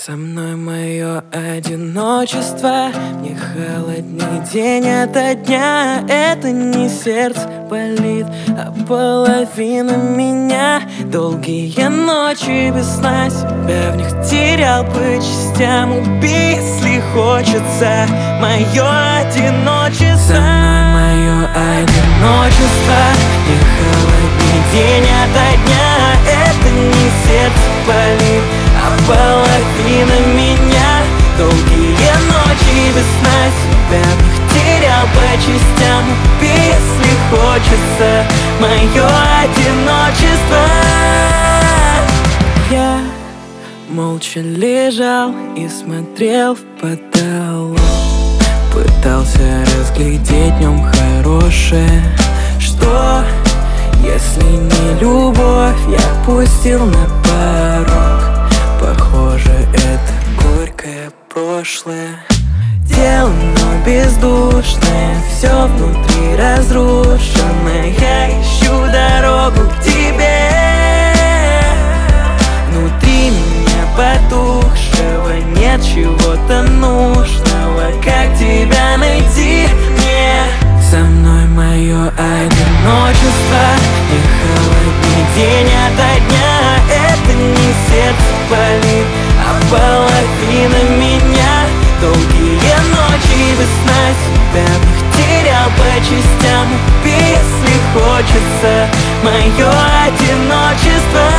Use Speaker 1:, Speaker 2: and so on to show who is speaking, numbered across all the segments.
Speaker 1: Со мной мое одиночество, мне холодней день ото дня. Это не сердце болит, а половина меня. Долгие ночи без сна, себя в них терял по частям. Убей, если хочется, мое одиночество. Со мной мое одиночество, мне холодней день ото дня. Это не сердце болит, а половина меня. Долгие ночи без сна, себя в них терял по частям. Убей, если хочется, мое одиночество. Я молча лежал и смотрел в потолок, пытался разглядеть в нем хорошее. Что, если не любовь я пустил на порог? Похоже, это горькое прошлое. Тело, но бездушное, все внутри разрушено. Я ищу дорогу к тебе. Внутри меня потухшего нет чего-то нужного. Как тебя найти мне? Со мной мое одиночество, не холодней день ото дня. Это не сердце болит, а половина меня. Долгие ночи без сна, себя в них терял по частям. Убей, если хочется, мое одиночество.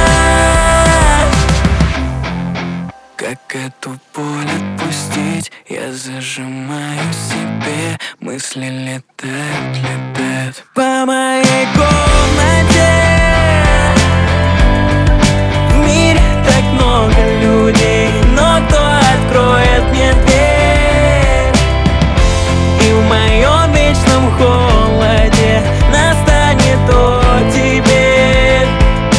Speaker 1: Как эту боль отпустить? Я зажимаю себе, мысли летают, летают по моей комнате. В мире так много людей, но кто откроет мне дверь? И в моем вечном холоде настанет оттепель.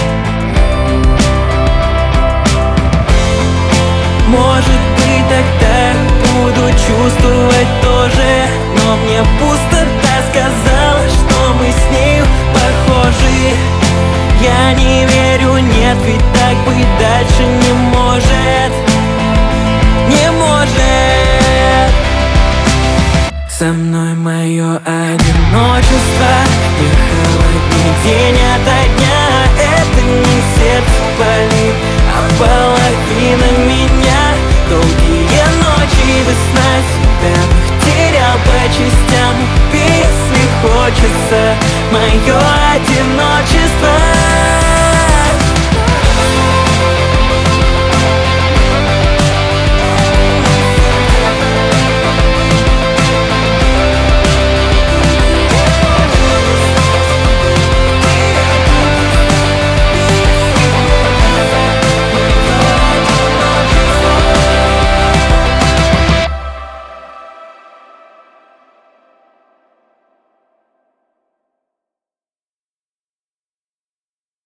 Speaker 1: Может быть, тогда буду чувствовать тоже, но мне пустота сказала, что мы с нею похожи. Я не верю, нет, ведь так быть дальше не может. Не может. Со мной мое одиночество, не холодней день ото дня. Это не сердце болит, а половина меня. Долгие ночи без сна, себя в них терял по частям. Убей, если хочется, мое одиночество.